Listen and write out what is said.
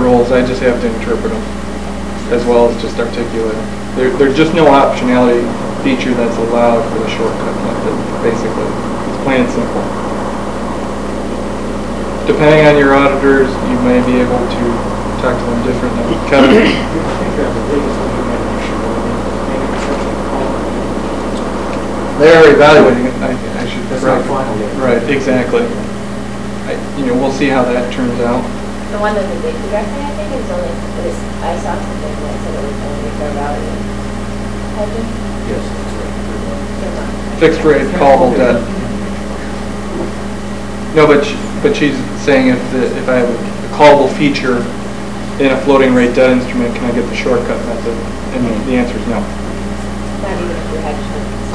rules. I just have to interpret them as well as just articulate them. There's just no optionality feature that's allowed for the shortcut method, basically. It's plain and simple. Depending on your auditors, you may be able to talk to them differently. Kevin? They're evaluating it. I should. That's not final yet. Right, exactly. We'll see how that turns out. The one that they did correctly, I think, is only, I saw something that said it was only fair value. Yes, that's right. Fixed rate callable debt. No, but she's saying if I have a callable feature in a floating rate debt instrument, can I get the shortcut method? And the answer is no. Not even if you had